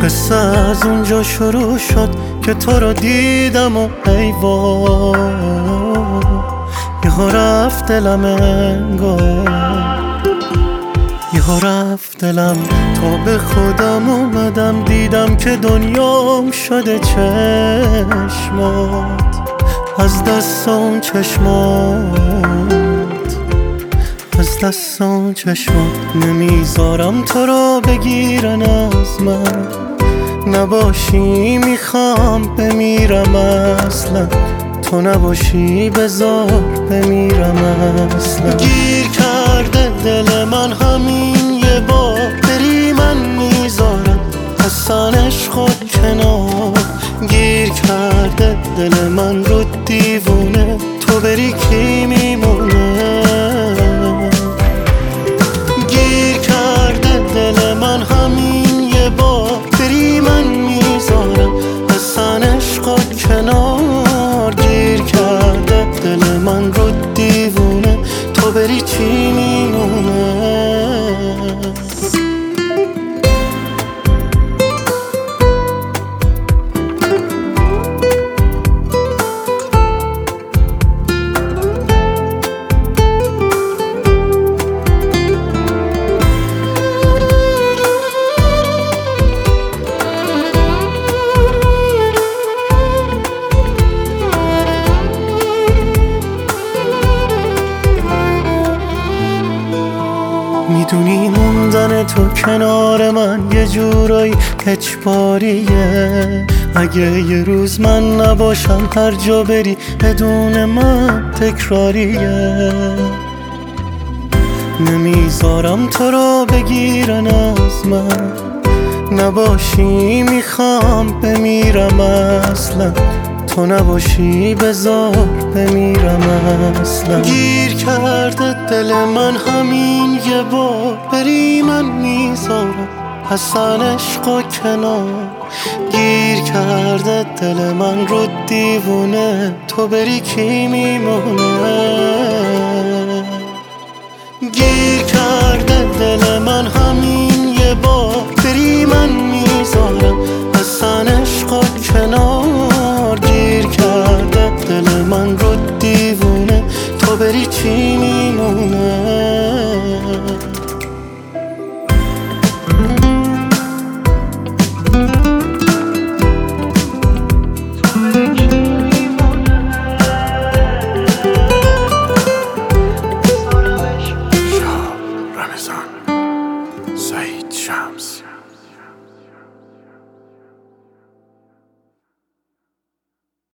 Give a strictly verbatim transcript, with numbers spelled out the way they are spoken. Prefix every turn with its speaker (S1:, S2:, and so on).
S1: قصه از اونجا شروع شد که تو رو دیدم و ای وای یهو رفت دلم انگار، یهو رفت دلم. تا به خودم اومدم دیدم که دنیام شده چشمات، از دست اون چشمات، از دست اون چشمات. نمیذارم تو رو بگیرن از من، نباشی میخوام بمیرم اصلا، تو نباشی بذار بمیرم اصلا. گیر کرده دل من همین یه بار، بری من میذارم اصلا عشق کنار. گیر کرده دل من رو دیوونه، تو بری کی میمونه. گیر کرده دل من همین یه بار، بری من میذارم اصلا عشق کنار. گیر کرده دل من رو دیوونه، تو بری چی میمونه. میدونی موندن تو کنار من یه جورایی اجباریه. اگه یه روز من نباشم هر جا بری بدون من تکراریه. نمیذارم تو رو بگیرن از من، نباشی میخوام بمیرم اصلا، تو نباشی بذار بمیرم اصلا. گیر کرده دل من همین یه بار، بری من میذارم اصلا عشق کنار. گیر کرده دل من رو دیوونه، تو بری کی میمونه. گیر کرده دل من همین یه بار، بری من میذارم اصلا عشق کنار. گیر کرده دل من رو دیوونه، تو بری چی میمونه.
S2: رمضان سعید شمس